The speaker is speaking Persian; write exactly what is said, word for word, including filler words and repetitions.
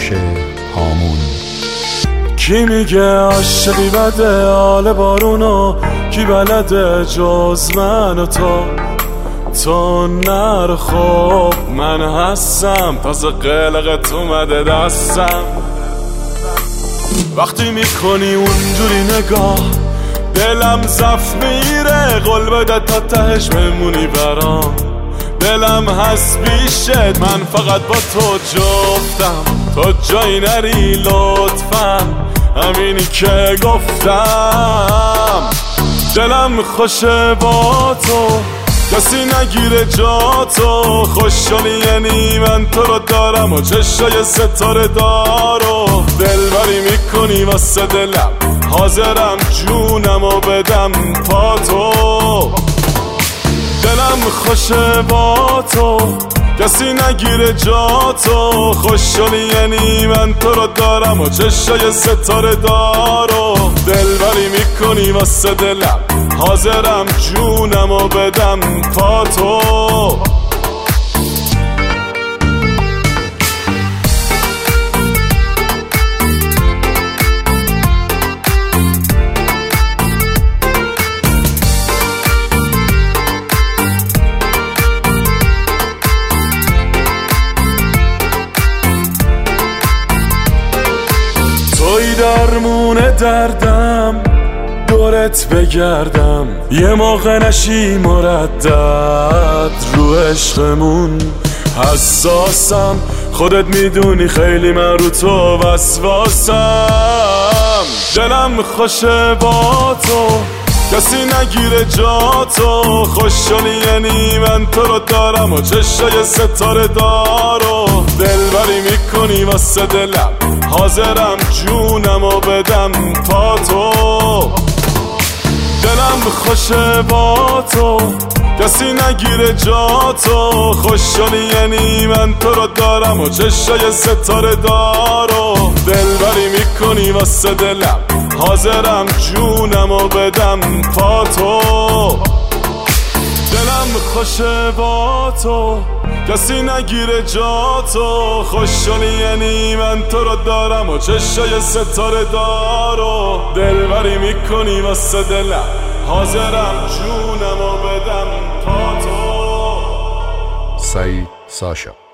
آتش هامون. کی میگه عاشقی بده حال بارونو، کی بلده جز من و تو؟ تو نر خب من هستم، تازه قلقت اومده دستم. وقتی میکنی اونجوری نگاه دلم زف میره، قول بده تا تهش بمونی برام. دلم هست بیشت، من فقط با تو جفتم، تو جایی نری لطفا، همینی که گفتم. دلم خوشه با تو، کسی نگیره جا تو. خوشحالی یعنی من تو رو دارم و چشای ستاره دارو. دلبری میکنی واسه دلم، حاضرم جونم و بدم پا تو. دلم خوشه با تو، کسی نگیره جا تو. خوشحالی یعنی من تو رو دارم و چشای ستاره دارو. دلبری میکنی واسه دلم، حاضرم جونم و بدم پا تو. توی درمون دردم، دورت بگردم یه موقع نشی مردد. رو عشقمون حساسم، خودت میدونی خیلی من رو تو وسواسم. دلم خوشه با تو، کسی نگیره جا تو. خوشحالی یعنی من تو رو دارم و چشای ستاره دارو. دلبری میکنی واسه دلم، حاضرم جونم و بدم پا تو. دلم خوشه با تو، کسی نگیره جا تو. خوشحالی یعنی من تو رو دارم و چشای ستاره دارو. دلبری میکنی واسه دلم، حاضرم جونم و بدم پا تو. دلم خوشه با تو، کسی نگیره جا تو. خوشحالی یعنی من تو رو دارم و چشای ستاره دارو. دلبری میکنی واسه دلم، حاضرم جونم و بدم پا تو. سعید ساشا.